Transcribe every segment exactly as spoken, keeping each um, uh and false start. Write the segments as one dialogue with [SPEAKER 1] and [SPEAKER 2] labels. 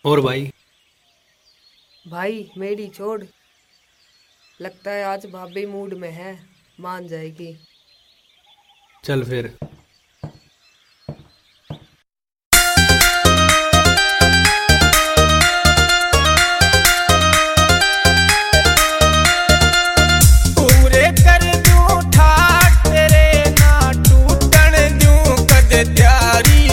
[SPEAKER 1] और भाई।
[SPEAKER 2] भाई मेरी छोड़। लगता है आज भाभी मूड में है, मान जाएगी।
[SPEAKER 1] चल फिर।
[SPEAKER 3] पूरे कर दूं ठाठ तेरे ना टूटन दूं कद त्यारी।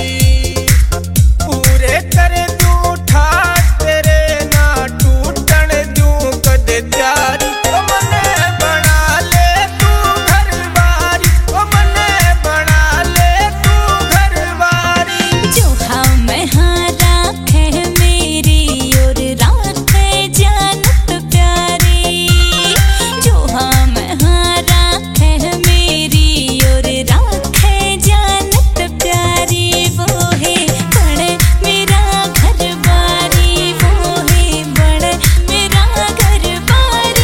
[SPEAKER 3] पूरे कर दूं ठाठ तेरे ना टूटन दूं कद त्यारी। ओ मने बना ले तू घर बारी, ओ मने बना ले तू घर बारी।
[SPEAKER 4] जो हाँ मैं हाँ राखे मेरी और राखे जानत प्यारी। जो हाँ मैं हाँ राखे मेरी और राखे जानत प्यारी। वो है बड़े मेरा घर बारी, वो है बड़े मेरा घर बारी।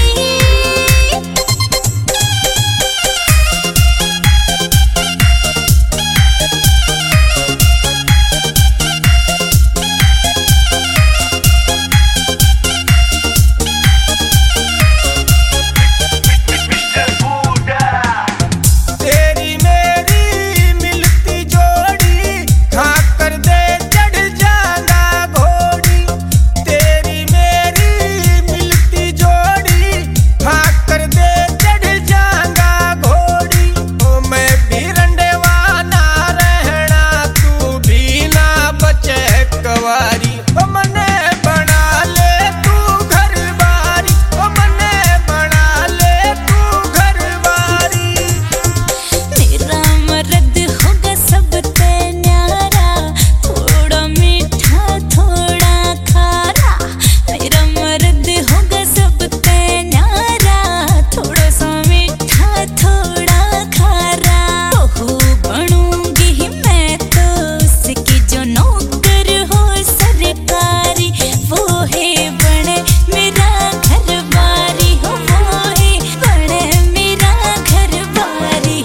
[SPEAKER 3] तेरी मेरी मिलती जोड़ी हाँ कर दे चढ़ जाना घोड़ी। तेरी मेरी मिलती जोड़ी हाँ कर दे चढ़ जाना घोड़ी। ओ मैं भी रंडेवाना रहना तू भी ना बचे कवारी। ओ मने बना ले तू घर बारी, ओ मने बना ले तू घर बारी।
[SPEAKER 4] मेरा मर्द होगा सबसे न्यारा, थोड़ा मीठा थोड़ा खारा। मेरा मर्द होगा सबसे न्यारा, थोड़ा सा मीठा थोड़ा खारा। बहू बनूंगी मैं तो उसकी जो नौकर हो सरकारी। वो है बड़े मेरा घर बारी, हो वो है बड़े मेरा घर बारी।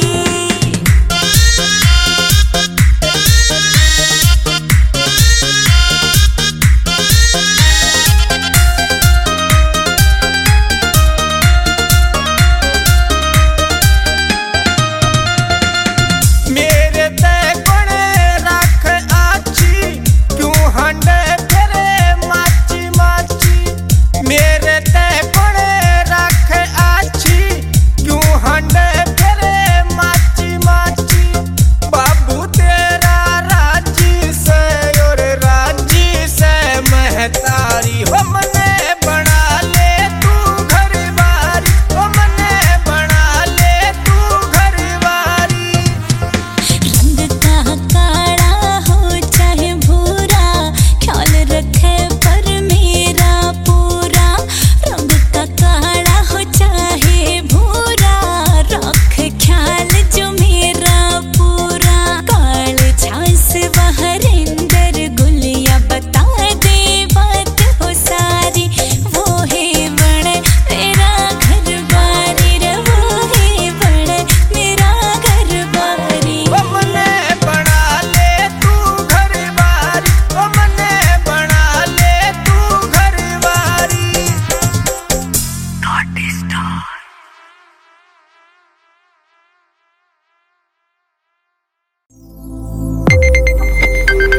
[SPEAKER 3] मेरे ते कोने राख आछी, क्यों हंडे फेरे माची माची। मेरे ते कोने राख आछी, क्यों हंडे फेरे माची माची। बाबू तेरा राजी से और राजी से महतारी। हो मने बना ले तू घर बारी, हो मने बना ले तू घर बारी।
[SPEAKER 4] रंग का काला हो चाहे भूरा, ख्याल रखे पर मेरा पूरा। रंग का काला हो चाहे भूरा, रख ख्याल जो मेरा पूरा। काल झांस बहरिंदर गुलिया बता दे बात हो सारी। वो है बड़े मेरा घर बारी रे, वो है बड़े मेरा घर बारी।
[SPEAKER 3] ओ मने बना ले तू घर बारी, ओ मने बना ले तू घर बारी।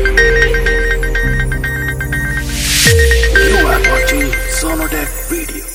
[SPEAKER 5] You are watching Sonotech Video.